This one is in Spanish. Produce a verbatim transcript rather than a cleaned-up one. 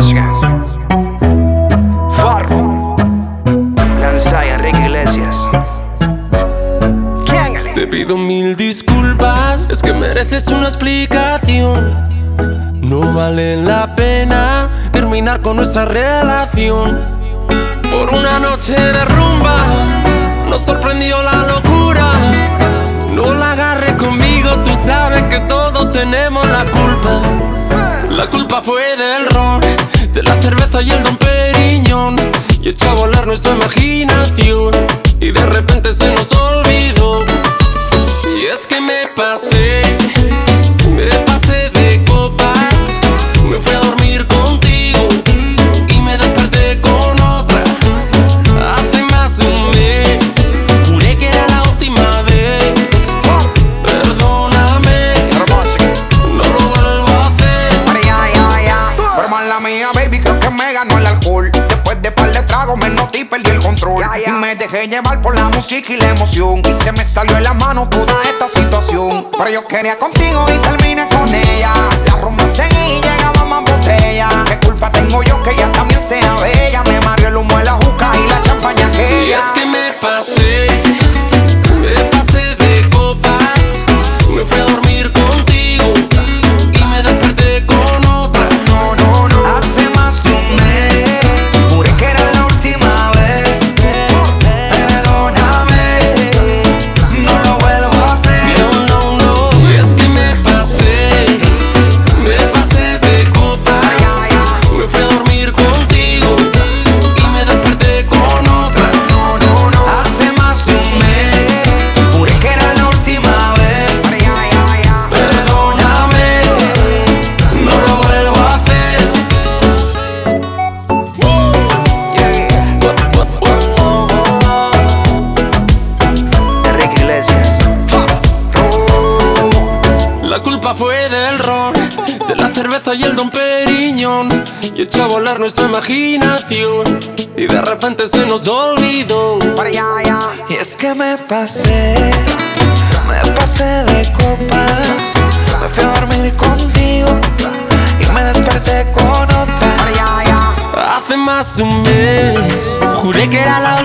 música. Farro, Lanza y Enrique Iglesias. Te pido mil disculpas, es que mereces una explicación. No vale la pena terminar con nuestra relación. Por una noche de rumba nos sorprendió la locura. No la agarres conmigo, tú sabes que todos tenemos la culpa. La culpa fue del ron, de la cerveza y el Don Periñón, y echó a volar nuestra imaginación, y de repente se nos olvidó. Y es que me pasé, me pasé de copas, me fui a dormir contigo y me desperté con otra. Hace más de un mes, juré que era la última vez. Perdóname, no lo vuelvo a hacer. Pero mala mía, baby, creo que me ganó el alcohol. Después de par de tragos me noté y perdí el control. Y me dejé llevar por la música y la emoción, y se me salió en la mano toda esta situación. Pero yo quería contigo y terminé con ella. La rumba seguía y llegaba más botella. ¿Qué culpa tengo yo que ella también sea bella? Me mareó el humo de la juca y la champaña aquella. Y es que me pasé, me pasé de copas, me fui a dormir contigo y me desperté con otra. No, no, no, hace más de un mes juré que era la última vez. Perdóname, no lo vuelvo a hacer. No, no, no. Y es que me pasé, me pasé de copas, me fui a dormir contigo y me desperté con otra. No, no, no, hace más de un mes juré que era la última vez. Perdóname, no lo vuelvo a hacer. Enrique Iglesias. La culpa fue del ron, de la cerveza y el Don Periñón, y echó a volar nuestra imaginación, y de repente se nos olvidó. Y es que me pasé, me pasé de copas, me fui a dormir contigo y me desperté con otra. Hace más de un mes, juré que era la